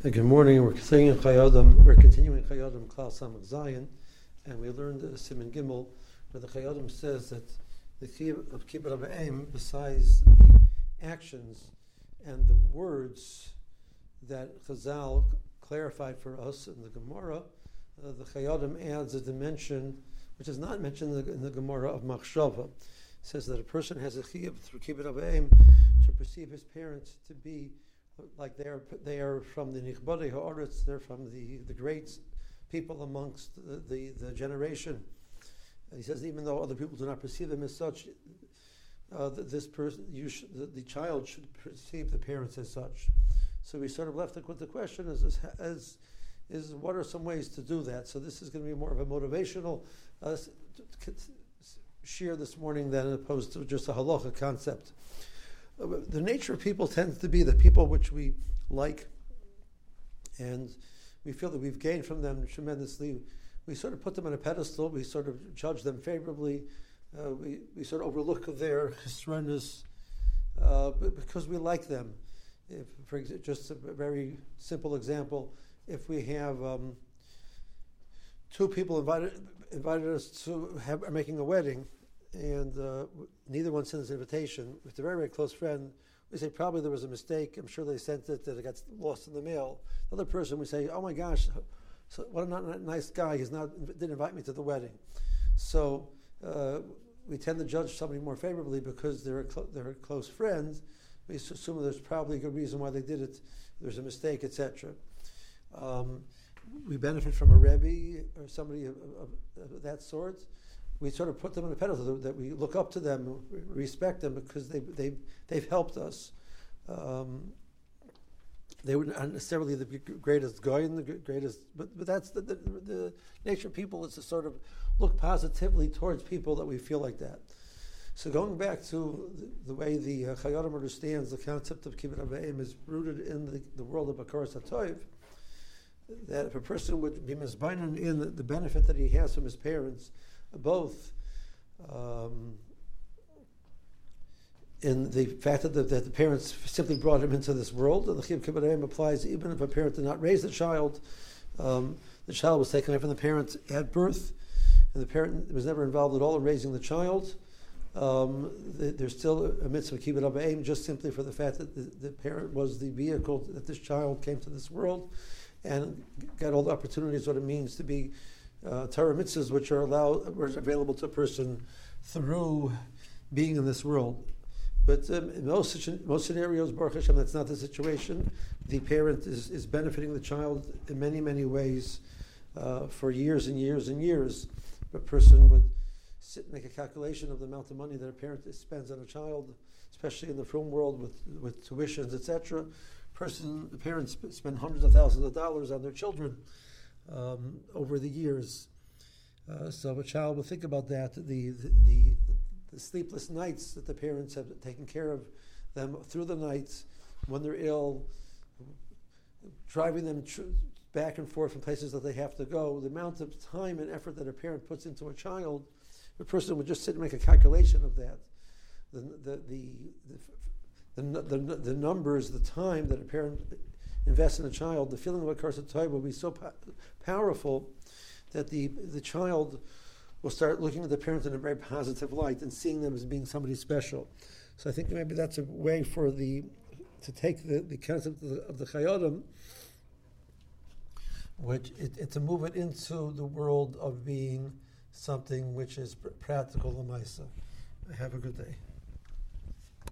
Good morning. We're continuing Chayodim Klal Samach Zayin, and we learned Siman Gimel, where the Chayodim says that the key of Kibbut Aim, besides the actions and the words that Chazal clarified for us in the Gemara, the Chayodim adds a dimension which is not mentioned in the Gemara of Machshava. It says that a person has a chiyuv through Kibbut Aim to perceive his parents to be like they are from the Nichbadei Ha'aretz, they're from the great people amongst the generation. He says even though other people do not perceive them as such, this person, the child should perceive the parents as such. So we sort of left with the question is what are some ways to do that? So this is going to be more of a motivational shir this morning than opposed to just a halacha concept. The nature of people tends to be the people which we like and we feel that we've gained from them tremendously. We sort of put them on a pedestal, we sort of judge them favorably, we sort of overlook their hisronus because we like them. For just a very simple example, if we have two people invited us to are making a wedding, and neither one sends an invitation. If they're a very, very close friend, we say probably there was a mistake. I'm sure they sent it, that it got lost in the mail. The other person, we say, oh my gosh, so what a nice guy. Didn't invite me to the wedding. So we tend to judge somebody more favorably because they're a close friend. We assume there's probably a good reason why they did it. There's a mistake, etc. We benefit from a Rebbe or somebody of that sort. We sort of put them on a pedestal that we look up to them, respect them because they've helped us. They were not necessarily the greatest guy and the greatest, but that's the nature of people is to sort of look positively towards people that we feel like that. So going back to the way the Chayodim understands the concept of Kibbut Aim is rooted in the world of Bakaras HaTov, that if a person would be misbainan in the benefit that he has from his parents, both in the fact that the parents simply brought him into this world, and the Chiyuv Kibbut Aim applies even if a parent did not raise the child was taken away from the parent at birth, and the parent was never involved at all in raising the child. There's still a mitzvah Kibbut Aim just simply for the fact that the parent was the vehicle that this child came to this world and got all the opportunities, what it means to be Torah mitzvahs which are available to a person through being in this world. But in most scenarios, Baruch Hashem, that's not the situation. The parent is benefiting the child in many, many ways for years and years and years. A person would sit and make a calculation of the amount of money that a parent spends on a child, especially in the film world with tuitions, etc. The parents spend hundreds of thousands of dollars on their children over the years. So a child will think about that, the sleepless nights that the parents have taken care of them through the nights when they're ill, driving them back and forth from places that they have to go, the amount of time and effort that a parent puts into a child. A person would just sit and make a calculation of that. The numbers, the time that a parent invests in a child, the feeling of a curse of Torah will be so powerful that the child will start looking at the parents in a very positive light and seeing them as being somebody special. So I think maybe that's a way to take the concept of the Chayodim, to move it into the world of being something which is practical l'maisa. Have a good day.